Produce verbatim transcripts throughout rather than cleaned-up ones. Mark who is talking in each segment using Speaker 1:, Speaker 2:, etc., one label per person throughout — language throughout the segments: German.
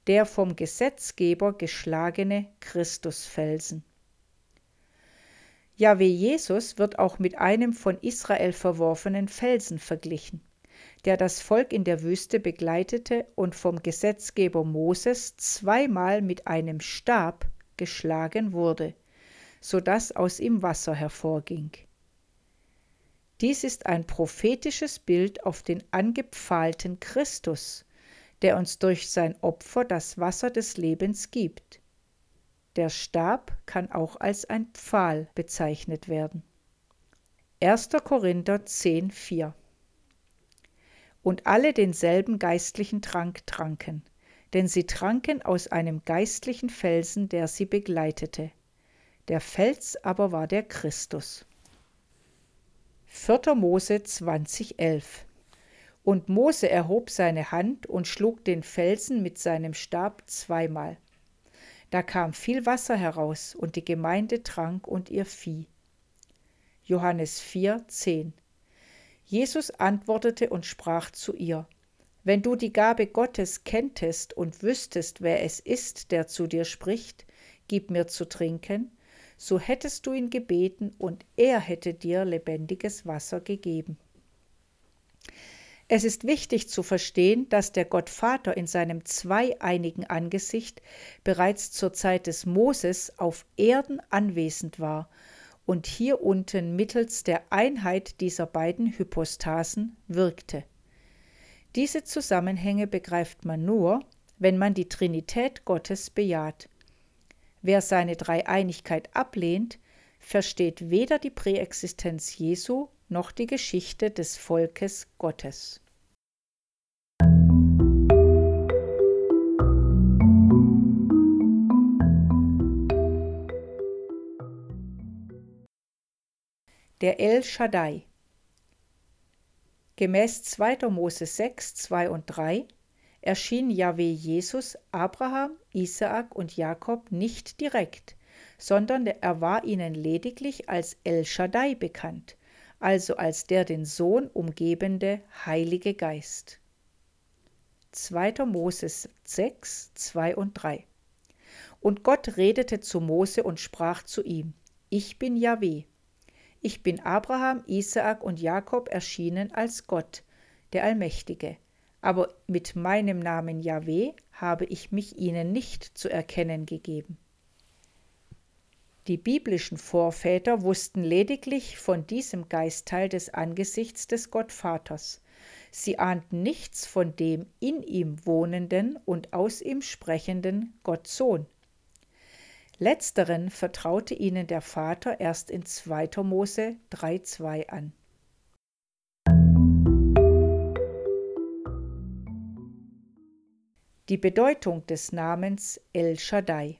Speaker 1: der vom Gesetzgeber geschlagene Christusfelsen. Jahwe Jesus wird auch mit einem von Israel verworfenen Felsen verglichen, der das Volk in der Wüste begleitete und vom Gesetzgeber Moses zweimal mit einem Stab geschlagen wurde, so dass aus ihm Wasser hervorging. Dies ist ein prophetisches Bild auf den angepfahlten Christus, der uns durch sein Opfer das Wasser des Lebens gibt. Der Stab kann auch als ein Pfahl bezeichnet werden. erster Korinther zehn, vier. Und alle denselben geistlichen Trank tranken, denn sie tranken aus einem geistlichen Felsen, der sie begleitete. Der Fels aber war der Christus. vierter Mose zwanzig, elf. Und Mose erhob seine Hand und schlug den Felsen mit seinem Stab zweimal. Da kam viel Wasser heraus, und die Gemeinde trank und ihr Vieh. Johannes vier, zehn. Jesus antwortete und sprach zu ihr: Wenn du die Gabe Gottes kenntest und wüsstest, wer es ist, der zu dir spricht, gib mir zu trinken, so hättest du ihn gebeten, und er hätte dir lebendiges Wasser gegeben. Es ist wichtig zu verstehen, dass der Gott Vater in seinem zweieinigen Angesicht bereits zur Zeit des Moses auf Erden anwesend war und hier unten mittels der Einheit dieser beiden Hypostasen wirkte. Diese Zusammenhänge begreift man nur, wenn man die Trinität Gottes bejaht. Wer seine Dreieinigkeit ablehnt, versteht weder die Präexistenz Jesu noch die Geschichte des Volkes Gottes. Der El Shaddai. Gemäß zweiter Mose sechs, zwei und drei erschien Jahwe Jesus Abraham, Isaak und Jakob nicht direkt, sondern er war ihnen lediglich als El Shaddai bekannt, also als der den Sohn umgebende Heilige Geist. zweiter Mose sechs, zwei und drei. Und Gott redete zu Mose und sprach zu ihm: Ich bin Jahwe. Ich bin Abraham, Isaak und Jakob erschienen als Gott, der Allmächtige. Aber mit meinem Namen Jahwe habe ich mich ihnen nicht zu erkennen gegeben. Die biblischen Vorväter wussten lediglich von diesem Geistteil des Angesichts des Gottvaters. Sie ahnten nichts von dem in ihm wohnenden und aus ihm sprechenden Gottsohn. Letzteren vertraute ihnen der Vater erst in zweiter Mose drei, zwei an. Die Bedeutung des Namens El Shaddai.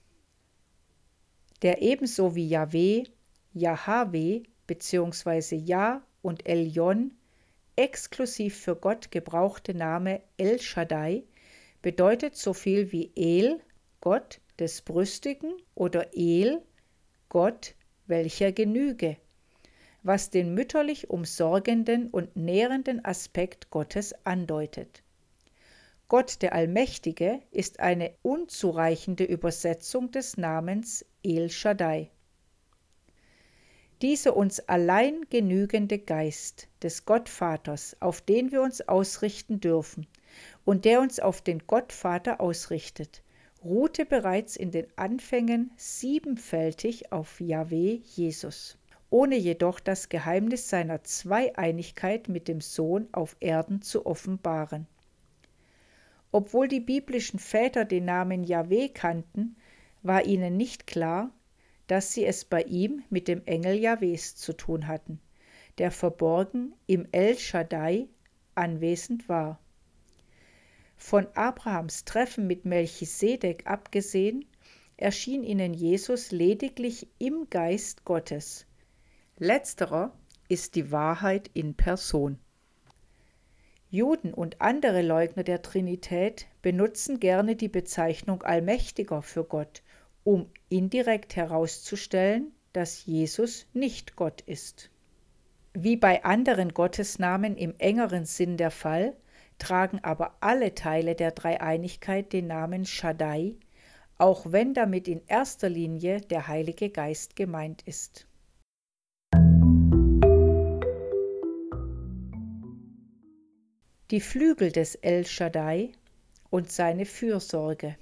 Speaker 1: Der ebenso wie Jahwe, Jahwe bzw. Jah und Elyon exklusiv für Gott gebrauchte Name El Shaddai bedeutet so viel wie El, Gott des Brüstigen, oder El, Gott, welcher genüge, was den mütterlich umsorgenden und nährenden Aspekt Gottes andeutet. Gott der Allmächtige ist eine unzureichende Übersetzung des Namens El Shaddai. Dieser uns allein genügende Geist des Gottvaters, auf den wir uns ausrichten dürfen und der uns auf den Gottvater ausrichtet, ruhte bereits in den Anfängen siebenfältig auf Jahwe Jesus, ohne jedoch das Geheimnis seiner Zweieinigkeit mit dem Sohn auf Erden zu offenbaren. Obwohl die biblischen Väter den Namen Jahwe kannten, war ihnen nicht klar, dass sie es bei ihm mit dem Engel Jahwes zu tun hatten, der verborgen im El Shaddai anwesend war. Von Abrahams Treffen mit Melchisedek abgesehen, erschien ihnen Jesus lediglich im Geist Gottes. Letzterer ist die Wahrheit in Person. Juden und andere Leugner der Trinität benutzen gerne die Bezeichnung Allmächtiger für Gott, um indirekt herauszustellen, dass Jesus nicht Gott ist. Wie bei anderen Gottesnamen im engeren Sinn der Fall, tragen aber alle Teile der Dreieinigkeit den Namen Shaddai, auch wenn damit in erster Linie der Heilige Geist gemeint ist. Die Flügel des El Shaddai und seine Fürsorge.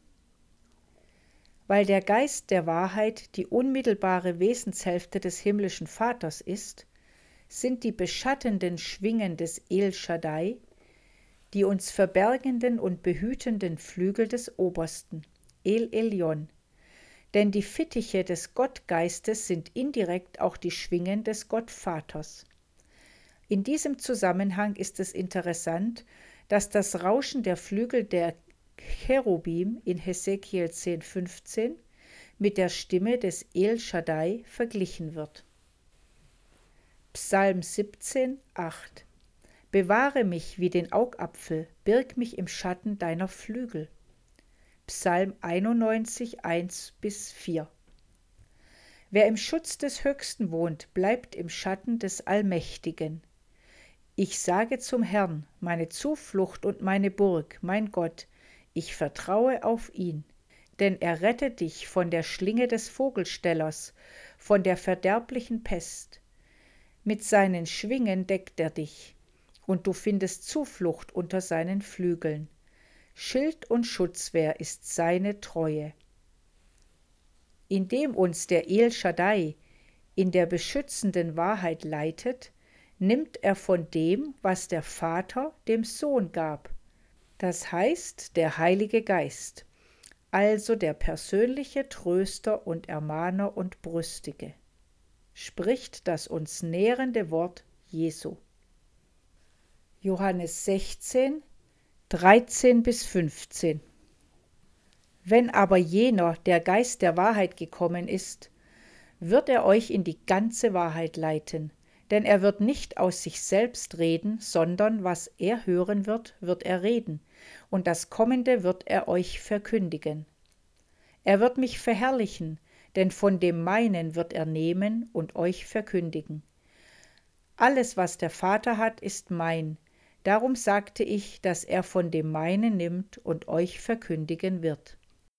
Speaker 1: Weil der Geist der Wahrheit die unmittelbare Wesenshälfte des himmlischen Vaters ist, sind die beschattenden Schwingen des El Shaddai die uns verbergenden und behütenden Flügel des Obersten, El Elyon. Denn die Fittiche des Gottgeistes sind indirekt auch die Schwingen des Gottvaters. In diesem Zusammenhang ist es interessant, dass das Rauschen der Flügel der Cherubim in Hesekiel zehn fünfzehn mit der Stimme des El Shaddai verglichen wird. Psalm siebzehn acht. Bewahre mich wie den Augapfel, birg mich im Schatten deiner Flügel. Psalm einundneunzig eins bis vier. Wer im Schutz des Höchsten wohnt, bleibt im Schatten des Allmächtigen. Ich sage zum Herrn, meine Zuflucht und meine Burg, mein Gott, ich vertraue auf ihn. Denn er rettet dich von der Schlinge des Vogelstellers, von der verderblichen Pest. Mit seinen Schwingen deckt er dich, und du findest Zuflucht unter seinen Flügeln. Schild und Schutzwehr ist seine Treue. Indem uns der El Shaddai in der beschützenden Wahrheit leitet, nimmt er von dem, was der Vater dem Sohn gab. Das heißt, der Heilige Geist, also der persönliche Tröster und Ermahner und Brüstige, spricht das uns nährende Wort Jesu. Johannes sechzehn, dreizehn bis fünfzehn. Wenn aber jener, der Geist der Wahrheit gekommen ist, wird er euch in die ganze Wahrheit leiten, denn er wird nicht aus sich selbst reden, sondern was er hören wird, wird er reden, und das Kommende wird er euch verkündigen. Er wird mich verherrlichen, denn von dem meinen wird er nehmen und euch verkündigen. Alles, was der Vater hat, ist mein. Darum sagte ich, dass er von dem meinen nimmt und euch verkündigen wird.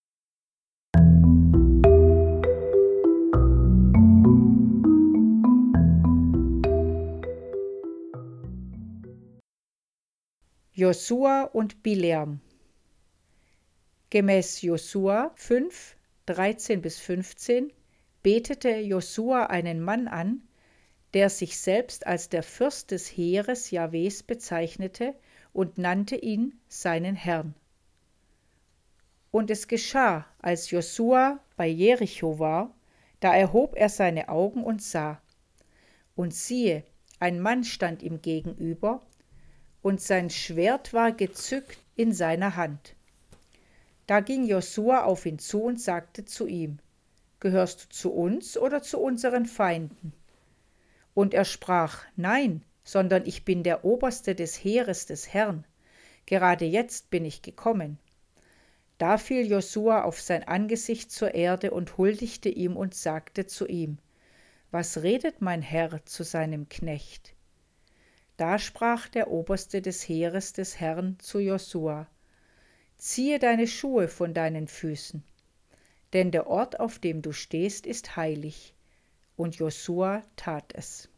Speaker 1: Josua und Bileam. Gemäß Josua fünf, dreizehn bis fünfzehn betete Josua einen Mann an, der sich selbst als der Fürst des Heeres Jahwes bezeichnete und nannte ihn seinen Herrn. Und es geschah, als Josua bei Jericho war, da erhob er seine Augen und sah. Und siehe, ein Mann stand ihm gegenüber, und sein Schwert war gezückt in seiner Hand. Da ging Josua auf ihn zu und sagte zu ihm: Gehörst du zu uns oder zu unseren Feinden? Und er sprach: Nein, sondern ich bin der Oberste des Heeres des Herrn. Gerade jetzt bin ich gekommen. Da fiel Josua auf sein Angesicht zur Erde und huldigte ihm und sagte zu ihm: Was redet mein Herr zu seinem Knecht? Da sprach der Oberste des Heeres des Herrn zu Josua: Ziehe deine Schuhe von deinen Füßen, denn der Ort, auf dem du stehst, ist heilig. Und Josua tat es.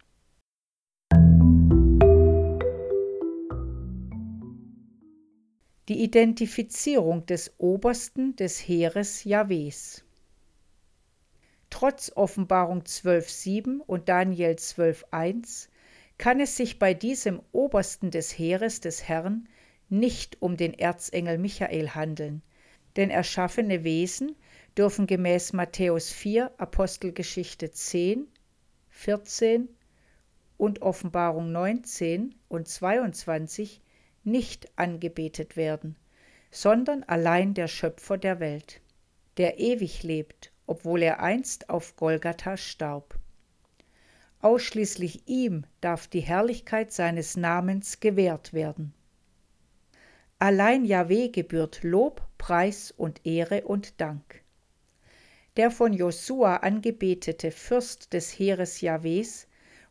Speaker 1: Die Identifizierung des Obersten des Heeres Jahwes. Trotz Offenbarung zwölf sieben und Daniel zwölf eins kann es sich bei diesem Obersten des Heeres des Herrn nicht um den Erzengel Michael handeln, denn erschaffene Wesen dürfen gemäß Matthäus vier, Apostelgeschichte zehn, vierzehn und Offenbarung neunzehn und zweiundzwanzig nicht angebetet werden, sondern allein der Schöpfer der Welt, der ewig lebt, obwohl er einst auf Golgatha starb. Ausschließlich ihm darf die Herrlichkeit seines Namens gewährt werden. Allein Jahwe gebührt Lob, Preis und Ehre und Dank. Der von Josua angebetete Fürst des Heeres Jahwes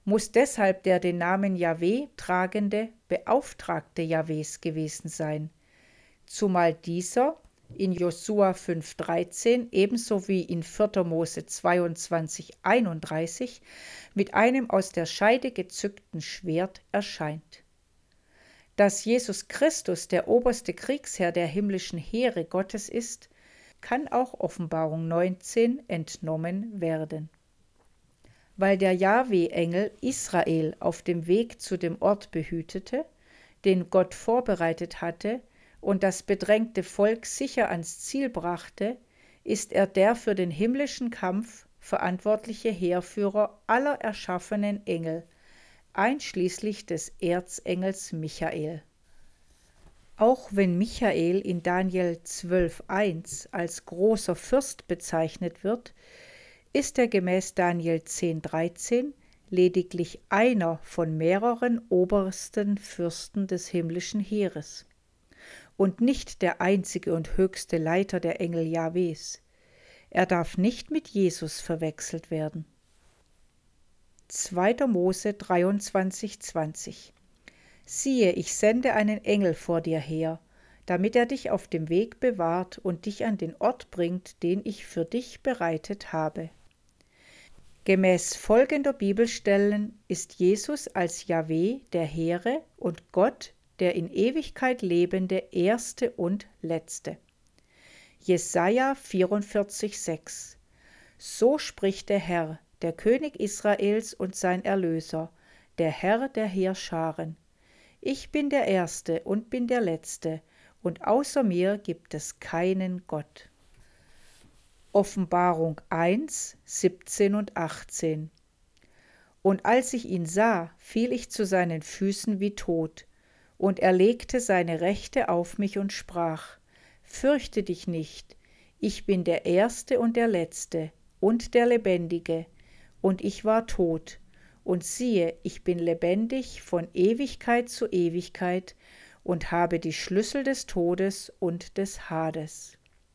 Speaker 1: muss deshalb der den Namen Jahwe tragende Beauftragte Jahwes gewesen sein, zumal dieser in Josua fünf dreizehn ebenso wie in vierter Mose zweiundzwanzig einunddreißig mit einem aus der Scheide gezückten Schwert erscheint. Dass Jesus Christus der oberste Kriegsherr der himmlischen Heere Gottes ist, kann auch Offenbarung neunzehn entnommen werden. Weil der Jahwe-Engel Israel auf dem Weg zu dem Ort behütete, den Gott vorbereitet hatte, und das bedrängte Volk sicher ans Ziel brachte, ist er der für den himmlischen Kampf verantwortliche Heerführer aller erschaffenen Engel, einschließlich des Erzengels Michael. Auch wenn Michael in Daniel zwölf eins als großer Fürst bezeichnet wird, ist er gemäß Daniel zehn dreizehn lediglich einer von mehreren obersten Fürsten des himmlischen Heeres und nicht der einzige und höchste Leiter der Engel Jahwes. Er darf nicht mit Jesus verwechselt werden. zweiter Mose dreiundzwanzig zwanzig. Siehe, ich sende einen Engel vor dir her, damit er dich auf dem Weg bewahrt und dich an den Ort bringt, den ich für dich bereitet habe. Gemäß folgender Bibelstellen ist Jesus als Jahwe der Heere und Gott der in Ewigkeit lebende Erste und Letzte. Jesaja vierundvierzig sechs. So spricht der Herr, der König Israels und sein Erlöser, der Herr der Heerscharen. Ich bin der Erste und bin der Letzte, und außer mir gibt es keinen Gott. Offenbarung eins, siebzehn und achtzehn. Und als ich ihn sah, fiel ich zu seinen Füßen wie tot, und er legte seine Rechte auf mich und sprach: Fürchte dich nicht, ich bin der Erste und der Letzte und der Lebendige, und ich war tot, und siehe, ich bin lebendig von Ewigkeit zu Ewigkeit und habe die Schlüssel des Todes und des Hades.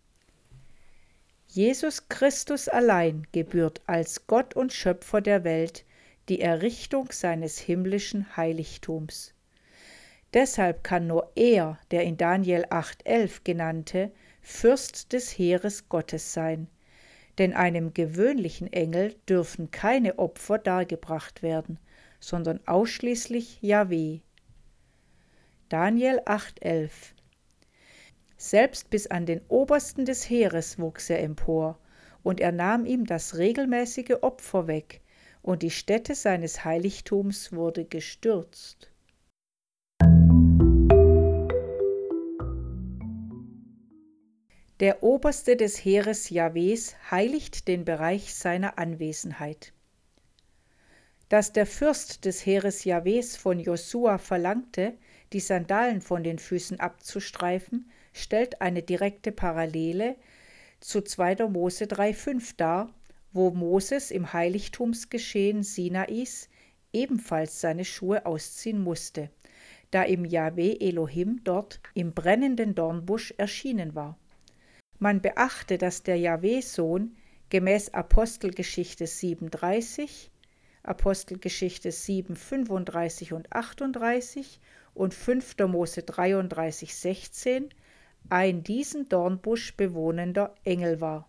Speaker 1: Jesus Christus allein gebührt als Gott und Schöpfer der Welt die Errichtung seines himmlischen Heiligtums. Deshalb kann nur er, der in Daniel acht elf genannte, Fürst des Heeres Gottes sein, denn einem gewöhnlichen Engel dürfen keine Opfer dargebracht werden, sondern ausschließlich Jahwe. Daniel acht elf. Selbst bis an den Obersten des Heeres wuchs er empor, und er nahm ihm das regelmäßige Opfer weg, und die Stätte seines Heiligtums wurde gestürzt. Der Oberste des Heeres Jahwes heiligt den Bereich seiner Anwesenheit. Dass der Fürst des Heeres Jahwes von Josua verlangte, die Sandalen von den Füßen abzustreifen, stellt eine direkte Parallele zu zweiter Mose drei fünf dar, wo Moses im Heiligtumsgeschehen Sinais ebenfalls seine Schuhe ausziehen musste, da ihm Jahwe Elohim dort im brennenden Dornbusch erschienen war. Man beachte, dass der Jahwe-Sohn gemäß Apostelgeschichte sieben dreißig, Apostelgeschichte sieben fünfunddreißig und achtunddreißig und fünfter Mose dreiunddreißig sechzehn ein diesen Dornbusch bewohnender Engel war.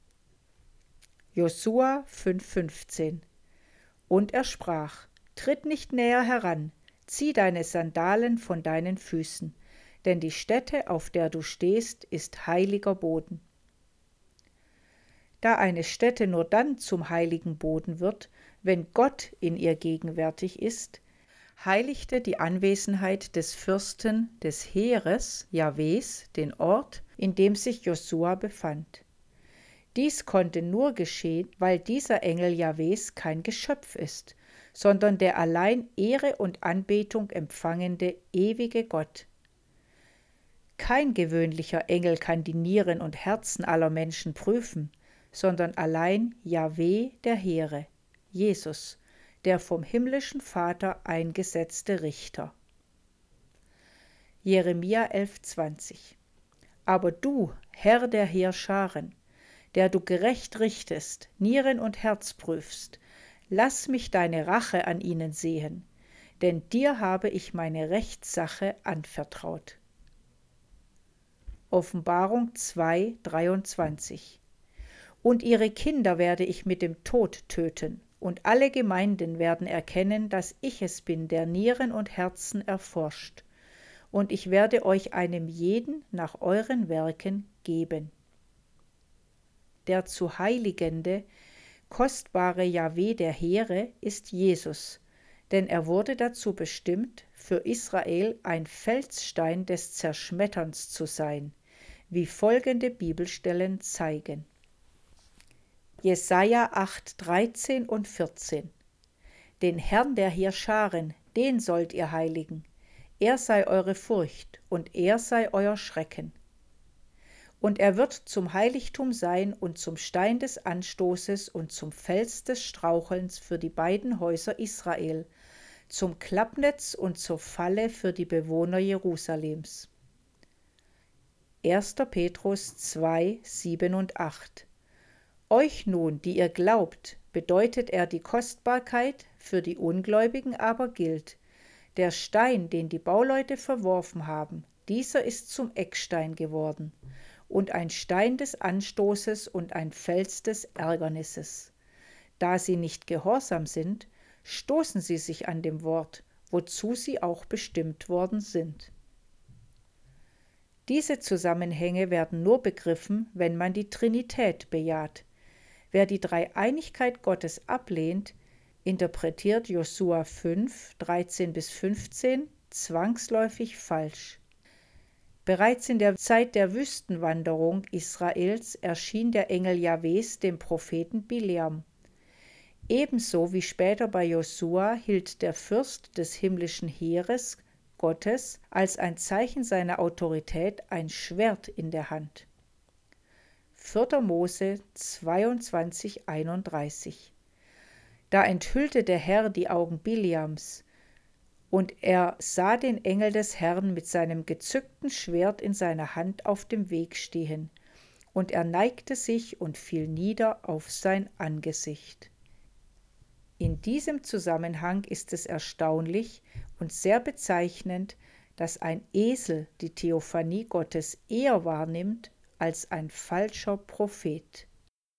Speaker 1: Josua fünf fünfzehn. Und er sprach: Tritt nicht näher heran, zieh deine Sandalen von deinen Füßen, denn die Stätte, auf der du stehst, ist heiliger Boden. Da eine Stätte nur dann zum heiligen Boden wird, wenn Gott in ihr gegenwärtig ist, heiligte die Anwesenheit des Fürsten des Heeres, Jahwes, den Ort, in dem sich Josua befand. Dies konnte nur geschehen, weil dieser Engel Jahwes kein Geschöpf ist, sondern der allein Ehre und Anbetung empfangende ewige Gott. Kein gewöhnlicher Engel kann die Nieren und Herzen aller Menschen prüfen, sondern allein Jahwe der Heere, Jesus, der vom himmlischen Vater eingesetzte Richter. Jeremia elf zwanzig. Aber du, Herr der Heerscharen, der du gerecht richtest, Nieren und Herz prüfst, Lass mich deine Rache an ihnen sehen, denn dir habe ich meine Rechtssache anvertraut. Offenbarung zwei, dreiundzwanzig. Und ihre Kinder werde ich mit dem Tod töten, und alle Gemeinden werden erkennen, dass ich es bin, der Nieren und Herzen erforscht. Und ich werde euch einem jeden nach euren Werken geben. Der zu heiligende, kostbare Jahwe der Heere ist Jesus, denn er wurde dazu bestimmt, für Israel ein Felsstein des Zerschmetterns zu sein, wie folgende Bibelstellen zeigen. Jesaja acht, dreizehn und vierzehn. Den Herrn der Heerscharen, den sollt ihr heiligen. Er sei eure Furcht und er sei euer Schrecken. Und er wird zum Heiligtum sein und zum Stein des Anstoßes und zum Fels des Strauchelns für die beiden Häuser Israel, zum Klappnetz und zur Falle für die Bewohner Jerusalems. erster Petrus zwei, sieben und acht. Euch nun, die ihr glaubt, bedeutet er die Kostbarkeit, für die Ungläubigen aber gilt. Der Stein, den die Bauleute verworfen haben, dieser ist zum Eckstein geworden und ein Stein des Anstoßes und ein Fels des Ärgernisses. Da sie nicht gehorsam sind, stoßen sie sich an dem Wort, wozu sie auch bestimmt worden sind. Diese Zusammenhänge werden nur begriffen, wenn man die Trinität bejaht. Wer die Dreieinigkeit Gottes ablehnt, interpretiert Josua fünf, dreizehn bis fünfzehn zwangsläufig falsch. Bereits in der Zeit der Wüstenwanderung Israels erschien der Engel Jahwes dem Propheten Bileam. Ebenso wie später bei Josua hielt der Fürst des himmlischen Heeres Gottes als ein Zeichen seiner Autorität ein Schwert in der Hand. vierter Mose zweiundzwanzig, einunddreißig. Da enthüllte der Herr die Augen Bileams, und er sah den Engel des Herrn mit seinem gezückten Schwert in seiner Hand auf dem Weg stehen, und er neigte sich und fiel nieder auf sein Angesicht. In diesem Zusammenhang ist es erstaunlich und sehr bezeichnend, dass ein Esel die Theophanie Gottes eher wahrnimmt als ein falscher Prophet.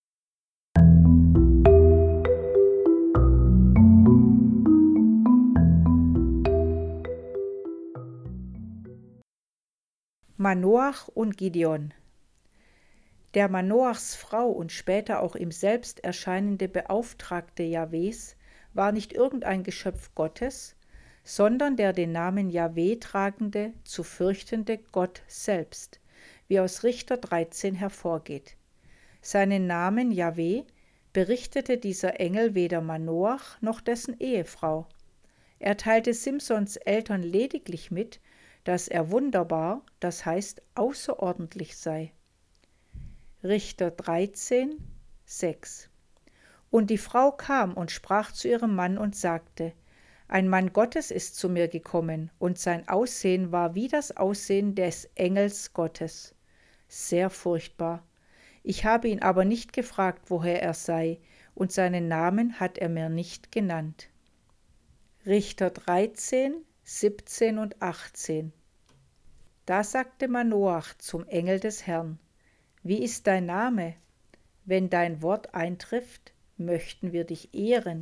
Speaker 1: Manoach und Gideon. Der Manoachs Frau und später auch ihm selbst erscheinende Beauftragte Jahwes war nicht irgendein Geschöpf Gottes, sondern der den Namen Jahwe tragende, zu fürchtende Gott selbst, wie aus Richter dreizehn hervorgeht. Seinen Namen Jahwe berichtete dieser Engel weder Manoach noch dessen Ehefrau. Er teilte Simsons Eltern lediglich mit, dass er wunderbar, das heißt außerordentlich sei. Richter dreizehn, sechs. Und die Frau kam und sprach zu ihrem Mann und sagte: Ein Mann Gottes ist zu mir gekommen, und sein Aussehen war wie das Aussehen des Engels Gottes. Sehr furchtbar. Ich habe ihn aber nicht gefragt, woher er sei, und seinen Namen hat er mir nicht genannt. Richter dreizehn, siebzehn und achtzehn. Da sagte Manoach zum Engel des Herrn: Wie ist dein Name? Wenn dein Wort eintrifft, möchten wir dich ehren.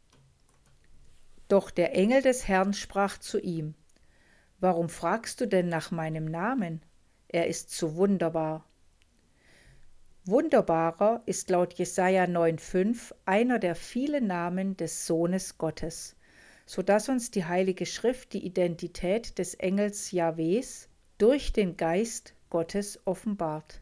Speaker 1: Doch der Engel des Herrn sprach zu ihm: Warum fragst du denn nach meinem Namen? Er ist zu wunderbar. Wunderbarer ist laut Jesaja neun, fünf einer der vielen Namen des Sohnes Gottes, so dass uns die Heilige Schrift die Identität des Engels Jahwes durch den Geist Gottes offenbart.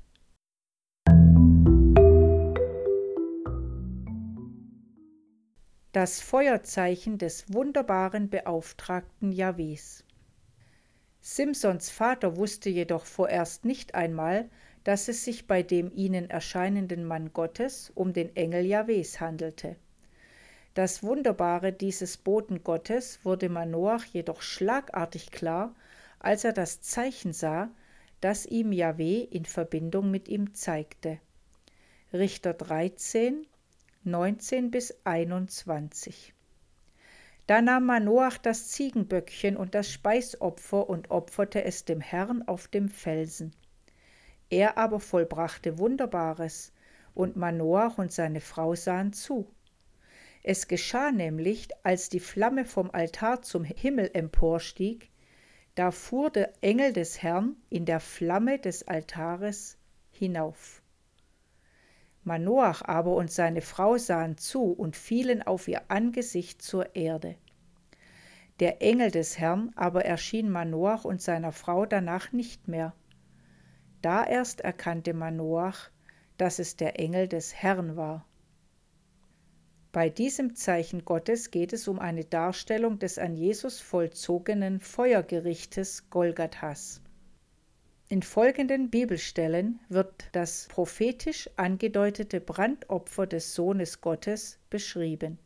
Speaker 1: Das Feuerzeichen des wunderbaren Beauftragten Jahwes. Simsons Vater wusste jedoch vorerst nicht einmal, dass es sich bei dem ihnen erscheinenden Mann Gottes um den Engel Jahwes handelte. Das Wunderbare dieses Boten Gottes wurde Manoach jedoch schlagartig klar, als er das Zeichen sah, das ihm Jahwe in Verbindung mit ihm zeigte. Richter dreizehn, neunzehn bis einundzwanzig. Da nahm Manoach das Ziegenböckchen und das Speisopfer und opferte es dem Herrn auf dem Felsen. Er aber vollbrachte Wunderbares, und Manoach und seine Frau sahen zu. Es geschah nämlich, als die Flamme vom Altar zum Himmel emporstieg, da fuhr der Engel des Herrn in der Flamme des Altares hinauf. Manoach aber und seine Frau sahen zu und fielen auf ihr Angesicht zur Erde. Der Engel des Herrn aber erschien Manoach und seiner Frau danach nicht mehr. Da erst erkannte Manoach, dass es der Engel des Herrn war. Bei diesem Zeichen Gottes geht es um eine Darstellung des an Jesus vollzogenen Feuergerichtes Golgathas. In folgenden Bibelstellen wird das prophetisch angedeutete Brandopfer des Sohnes Gottes beschrieben.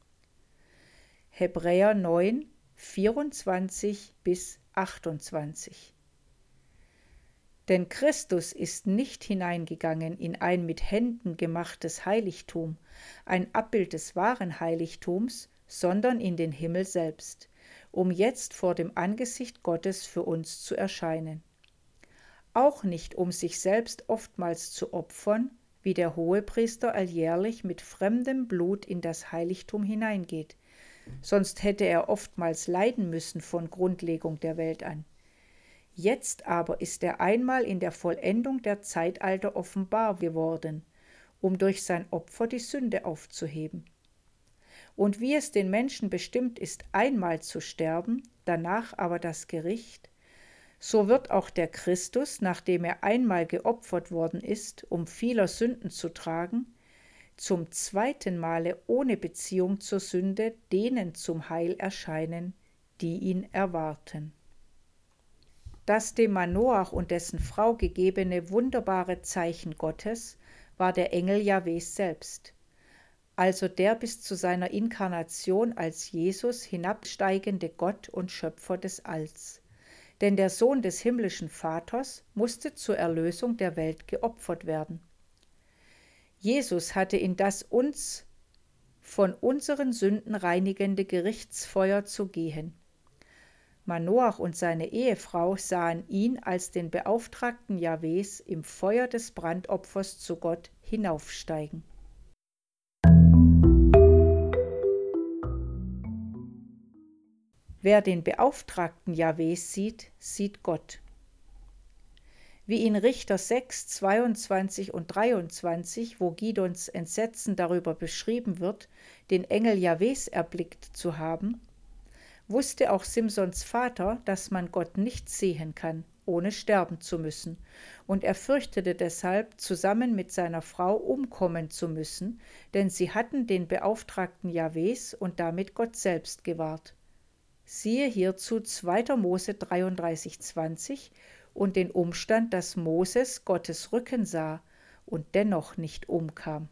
Speaker 1: Hebräer neun, vierundzwanzig bis achtundzwanzig. Denn Christus ist nicht hineingegangen in ein mit Händen gemachtes Heiligtum, ein Abbild des wahren Heiligtums, sondern in den Himmel selbst, um jetzt vor dem Angesicht Gottes für uns zu erscheinen. Auch nicht, um sich selbst oftmals zu opfern, wie der Hohepriester alljährlich mit fremdem Blut in das Heiligtum hineingeht, sonst hätte er oftmals leiden müssen von Grundlegung der Welt an. Jetzt aber ist er einmal in der Vollendung der Zeitalter offenbar geworden, um durch sein Opfer die Sünde aufzuheben. Und wie es den Menschen bestimmt ist, einmal zu sterben, danach aber das Gericht, so wird auch der Christus, nachdem er einmal geopfert worden ist, um vieler Sünden zu tragen, zum zweiten Male ohne Beziehung zur Sünde denen zum Heil erscheinen, die ihn erwarten. Das dem Manoach und dessen Frau gegebene wunderbare Zeichen Gottes war der Engel Jahwes selbst, also der bis zu seiner Inkarnation als Jesus hinabsteigende Gott und Schöpfer des Alls. Denn der Sohn des himmlischen Vaters musste zur Erlösung der Welt geopfert werden. Jesus hatte in das uns von unseren Sünden reinigende Gerichtsfeuer zu gehen. Manoach und seine Ehefrau sahen ihn als den Beauftragten Jahwes im Feuer des Brandopfers zu Gott hinaufsteigen. Wer den Beauftragten Jahwes sieht, sieht Gott. Wie in Richter sechs, zweiundzwanzig und dreiundzwanzig, wo Gidons Entsetzen darüber beschrieben wird, den Engel Jahwes erblickt zu haben, wusste auch Simsons Vater, dass man Gott nicht sehen kann, ohne sterben zu müssen, und er fürchtete deshalb, zusammen mit seiner Frau umkommen zu müssen, denn sie hatten den Beauftragten Jahwes und damit Gott selbst gewahrt. Siehe hierzu zweiter Mose dreiunddreißig, zwanzig und den Umstand, dass Moses Gottes Rücken sah und dennoch nicht umkam.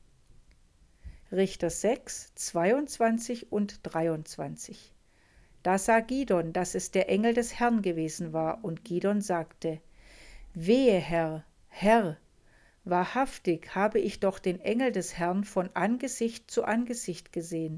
Speaker 1: Richter sechs, zweiundzwanzig und dreiundzwanzig. Da sah Gidon, dass es der Engel des Herrn gewesen war, und Gidon sagte: Wehe, Herr, Herr, wahrhaftig habe ich doch den Engel des Herrn von Angesicht zu Angesicht gesehen.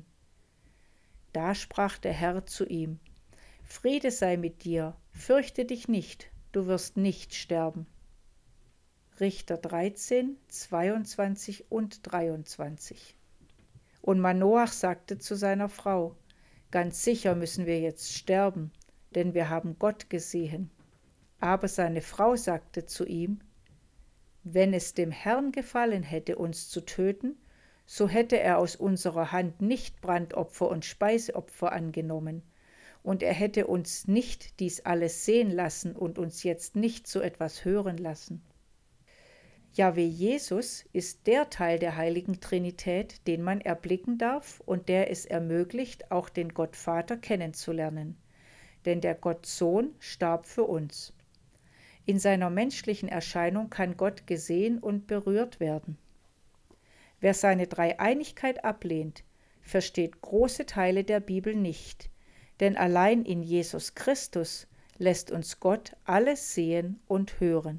Speaker 1: Da sprach der Herr zu ihm: Friede sei mit dir, fürchte dich nicht, du wirst nicht sterben. Richter dreizehn, zweiundzwanzig und dreiundzwanzig. Und Manoach sagte zu seiner Frau: Ganz sicher müssen wir jetzt sterben, denn wir haben Gott gesehen. Aber seine Frau sagte zu ihm: Wenn es dem Herrn gefallen hätte, uns zu töten, so hätte er aus unserer Hand nicht Brandopfer und Speiseopfer angenommen, und er hätte uns nicht dies alles sehen lassen und uns jetzt nicht so etwas hören lassen. Jahwe Jesus ist der Teil der heiligen Trinität, den man erblicken darf und der es ermöglicht, auch den Gott Vater kennenzulernen. Denn der Gott Sohn starb für uns. In seiner menschlichen Erscheinung kann Gott gesehen und berührt werden. Wer seine Dreieinigkeit ablehnt, versteht große Teile der Bibel nicht, denn allein in Jesus Christus lässt uns Gott alles sehen und hören.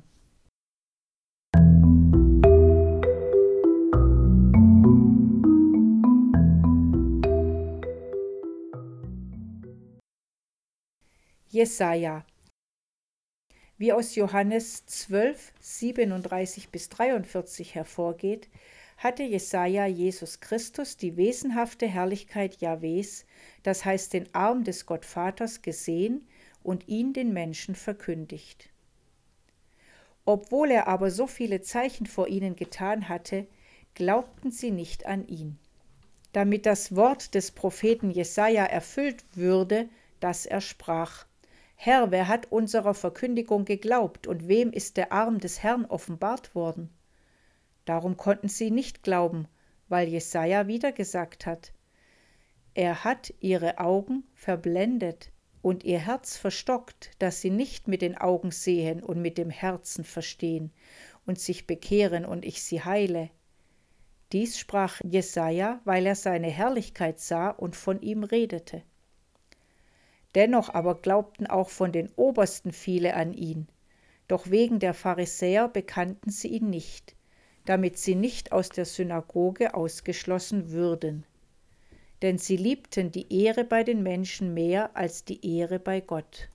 Speaker 1: Jesaja. Wie aus Johannes zwölf, siebenunddreißig bis dreiundvierzig hervorgeht, hatte Jesaja Jesus Christus die wesenhafte Herrlichkeit Jahwes, das heißt den Arm des Gottvaters, gesehen und ihn den Menschen verkündigt. Obwohl er aber so viele Zeichen vor ihnen getan hatte, glaubten sie nicht an ihn. Damit das Wort des Propheten Jesaja erfüllt würde, das er sprach: Herr, wer hat unserer Verkündigung geglaubt und wem ist der Arm des Herrn offenbart worden? Darum konnten sie nicht glauben, weil Jesaja wieder gesagt hat: Er hat ihre Augen verblendet und ihr Herz verstockt, dass sie nicht mit den Augen sehen und mit dem Herzen verstehen und sich bekehren und ich sie heile. Dies sprach Jesaja, weil er seine Herrlichkeit sah und von ihm redete. Dennoch aber glaubten auch von den Obersten viele an ihn, doch wegen der Pharisäer bekannten sie ihn nicht, damit sie nicht aus der Synagoge ausgeschlossen würden. Denn sie liebten die Ehre bei den Menschen mehr als die Ehre bei Gott.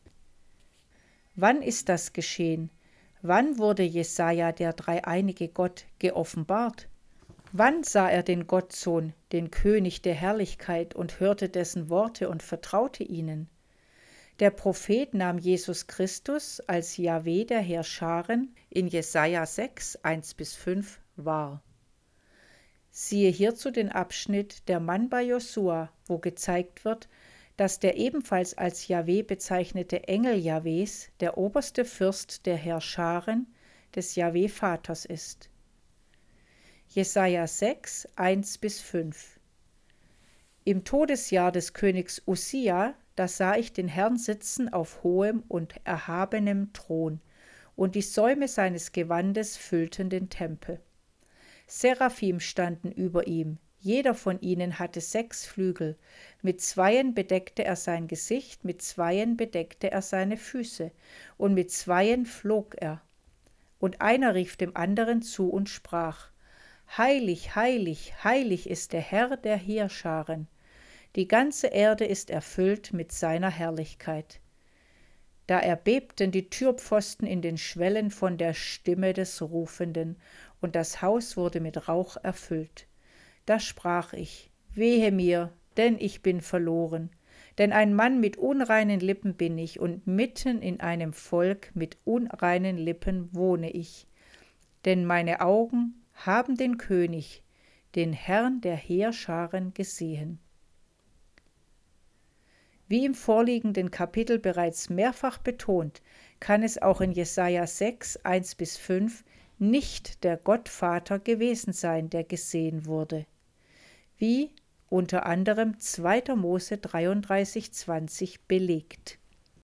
Speaker 1: Wann ist das geschehen? Wann wurde Jesaja, der dreieinige Gott, geoffenbart? Wann sah er den Gottsohn, den König der Herrlichkeit, und hörte dessen Worte und vertraute ihnen? Der Prophet nahm Jesus Christus als Jahwe der Heerscharen in Jesaja sechs, eins bis fünf wahr. Siehe hierzu den Abschnitt Der Mann bei Josua, wo gezeigt wird, dass der ebenfalls als Jahwe bezeichnete Engel Jahwes der oberste Fürst der Heerscharen des Jahwe Vaters ist. Jesaja sechs, eins bis fünf. Im Todesjahr des Königs Ussia, da sah ich den Herrn sitzen auf hohem und erhabenem Thron, und die Säume seines Gewandes füllten den Tempel. Seraphim standen über ihm, jeder von ihnen hatte sechs Flügel, mit zweien bedeckte er sein Gesicht, mit zweien bedeckte er seine Füße, und mit zweien flog er. Und einer rief dem anderen zu und sprach: Heilig, heilig, heilig ist der Herr der Heerscharen. Die ganze Erde ist erfüllt mit seiner Herrlichkeit. Da erbebten die Türpfosten in den Schwellen von der Stimme des Rufenden, und das Haus wurde mit Rauch erfüllt. Da sprach ich: Wehe mir, denn ich bin verloren, denn ein Mann mit unreinen Lippen bin ich, und mitten in einem Volk mit unreinen Lippen wohne ich. Denn meine Augen haben den König, den Herrn der Heerscharen, gesehen. Wie im vorliegenden Kapitel bereits mehrfach betont, kann es auch in Jesaja sechs, eins bis fünf nicht der Gottvater gewesen sein, der gesehen wurde, wie unter anderem zweiter Mose dreiunddreißig, zwanzig belegt.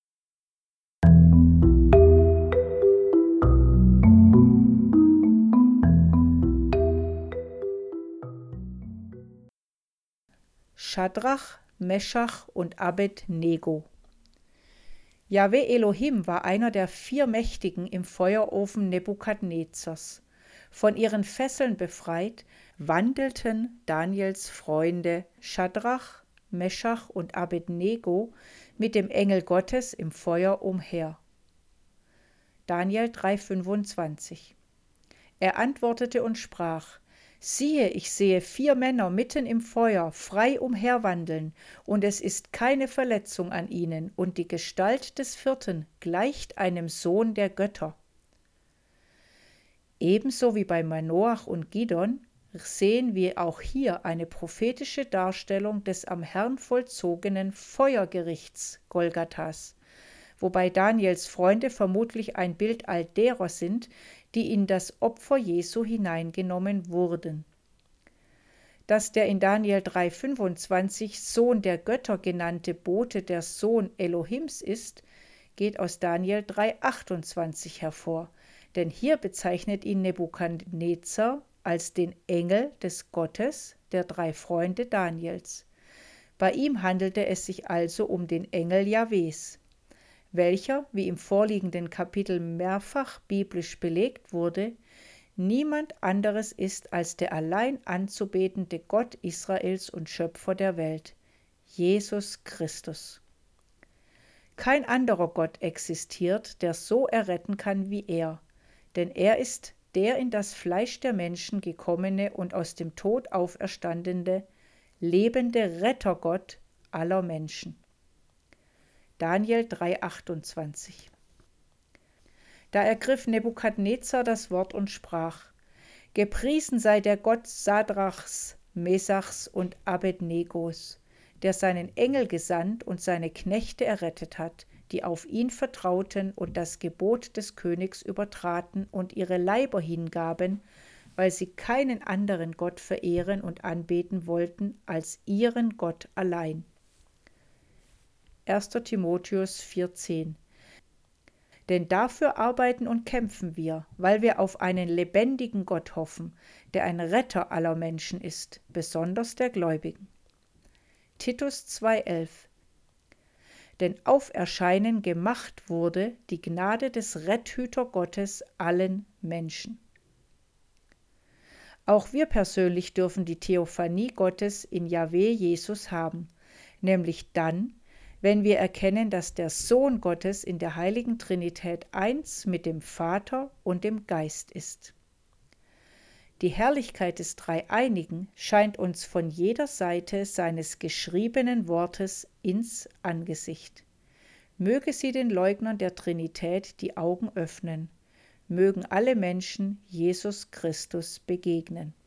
Speaker 1: Schadrach, Meschach und Abed-Nego. Jahwe Elohim war einer der vier Mächtigen im Feuerofen Nebukadnezars. Von ihren Fesseln befreit, wandelten Daniels Freunde Schadrach, Meschach und Abed-Nego mit dem Engel Gottes im Feuer umher. Daniel drei, fünfundzwanzig. Er antwortete und sprach: Siehe, ich sehe vier Männer mitten im Feuer frei umherwandeln, und es ist keine Verletzung an ihnen, und die Gestalt des vierten gleicht einem Sohn der Götter. Ebenso wie bei Manoach und Gidon sehen wir auch hier eine prophetische Darstellung des am Herrn vollzogenen Feuergerichts Golgathas, wobei Daniels Freunde vermutlich ein Bild all derer sind, die in das Opfer Jesu hineingenommen wurden. Dass der in Daniel drei, fünfundzwanzig Sohn der Götter genannte Bote der Sohn Elohims ist, geht aus Daniel drei, achtundzwanzig hervor, denn hier bezeichnet ihn Nebukadnezar als den Engel des Gottes der drei Freunde Daniels. Bei ihm handelte es sich also um den Engel Jahwes, welcher, wie im vorliegenden Kapitel mehrfach biblisch belegt wurde, niemand anderes ist als der allein anzubetende Gott Israels und Schöpfer der Welt, Jesus Christus. Kein anderer Gott existiert, der so erretten kann wie er, denn er ist der in das Fleisch der Menschen gekommene und aus dem Tod auferstandene, lebende Rettergott aller Menschen. Daniel drei achtundzwanzig. Da ergriff Nebukadnezar das Wort und sprach: Gepriesen sei der Gott Sadrachs, Mesachs und Abednegos, der seinen Engel gesandt und seine Knechte errettet hat, die auf ihn vertrauten und das Gebot des Königs übertraten und ihre Leiber hingaben, weil sie keinen anderen Gott verehren und anbeten wollten als ihren Gott allein. erster Timotheus vier zehn. Denn dafür arbeiten und kämpfen wir, weil wir auf einen lebendigen Gott hoffen, der ein Retter aller Menschen ist, besonders der Gläubigen. Titus zwei elf. Denn auferscheinen gemacht wurde die Gnade des Retthüter Gottes allen Menschen. Auch wir persönlich dürfen die Theophanie Gottes in Jahwe Jesus haben, nämlich dann, wenn wir erkennen, dass der Sohn Gottes in der heiligen Trinität eins mit dem Vater und dem Geist ist. Die Herrlichkeit des Dreieinigen scheint uns von jeder Seite seines geschriebenen Wortes ins Angesicht. Möge sie den Leugnern der Trinität die Augen öffnen. Mögen alle Menschen Jesus Christus begegnen.